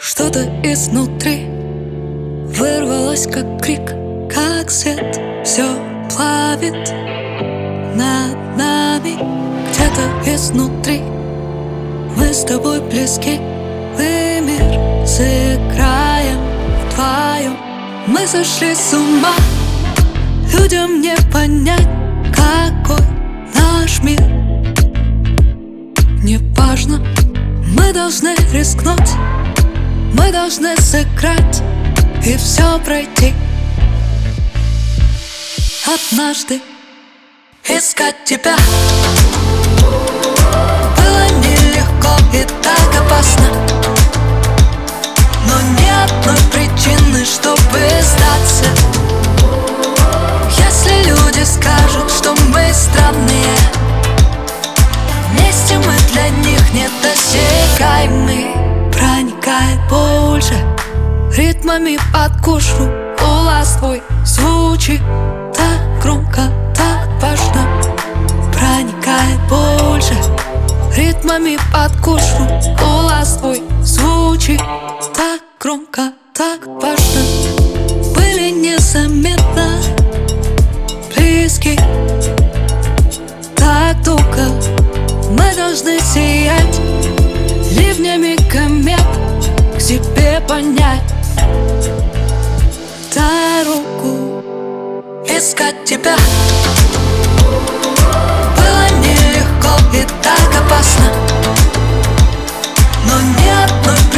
Что-то изнутри вырвалось, как крик, как свет. Все плавит над нами. Где-то изнутри мы с тобой близки. Мы мир сыграем вдвоем. Мы сошли с ума. Людям не понять, какой наш мир. Не важно, мы должны рискнуть. Мы должны сыграть и все пройти. Однажды искать тебя было нелегко и так опасно, но ни одной причины, чтобы сдаться. Если люди скажут, что мы странные, вместе мы для них недосягаемы. Проникает больше ритмами под кожу. Голос твой звучит так громко, так важно. Проникает больше ритмами под кожу. Голос твой звучит так громко, так важно. Были незаметно близки, так долго. Мы должны сиять ливнями комет, к себе понять дорогу. Искать тебя было нелегко и так опасно, но ни одной